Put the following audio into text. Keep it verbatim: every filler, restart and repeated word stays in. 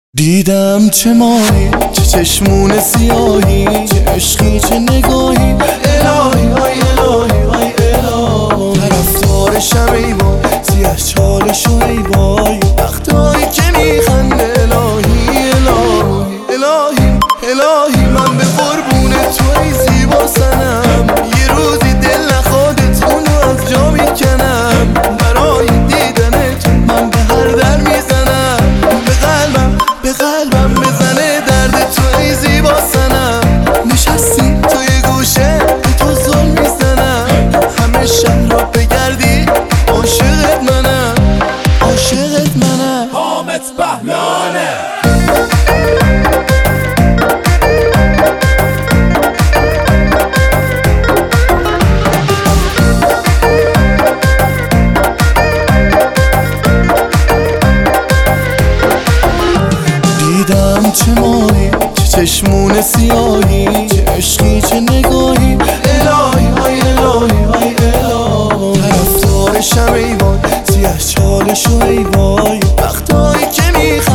دیدم چه ماهی، چه چشمون سیاهی، چه عشقی چه نگاهی. الهی های الهی های الهی، طرفدارشم ای وای، سیاه چالشو ای وای، وقتایی که میخنده. الهی الهی الهی الهی، من به قربون تو ای زیبا سنم، یه روزی دل نخوادت اونو از جا میکنم. برای دیدنت من به هر در میزنم، به قلبم به قلبم بزنه درد تو ای زیبا سنم. نشستی توی گوشه به تو زل میزنم، همه شهر را بگردی عاشقت منم، عاشقت منم. حامد بهلانه دیدم چه ماهی، چه چشمون سیاهی، چه عشقی چه نگاهی. الهی های الهی های الهی، طرفدارشم ای وای، سیاه چالشو ای وای، وقتایی که میخ